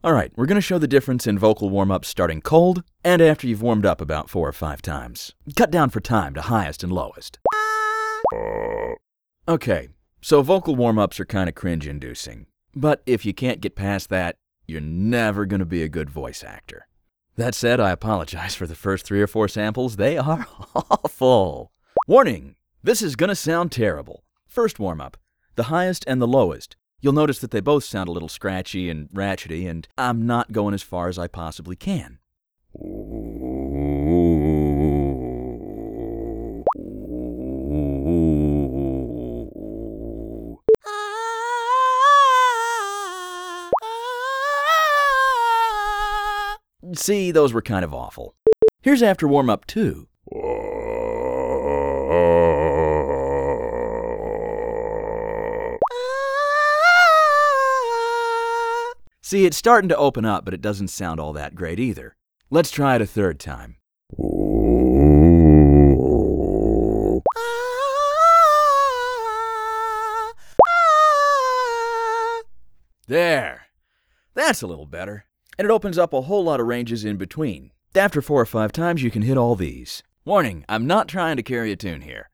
Alright, we're going to show the difference in vocal warm-ups starting cold and after you've warmed up about 4 or 5 times. Cut down for time to highest and lowest. Okay, so vocal warm-ups are kind of cringe-inducing. But if you can't get past that, you're never going to be a good voice actor. That said, I apologize for the first 3 or 4 samples. They are awful. Warning! This is going to sound terrible. First warm-up, the highest and the lowest. You'll notice that they both sound a little scratchy and ratchety, and I'm not going as far as I possibly can. See, those were kind of awful. Here's after warm-up 2. See, it's starting to open up, but it doesn't sound all that great either. Let's try it a third time. There. That's a little better. And it opens up a whole lot of ranges in between. After 4 or 5 times, you can hit all these. Warning, I'm not trying to carry a tune here.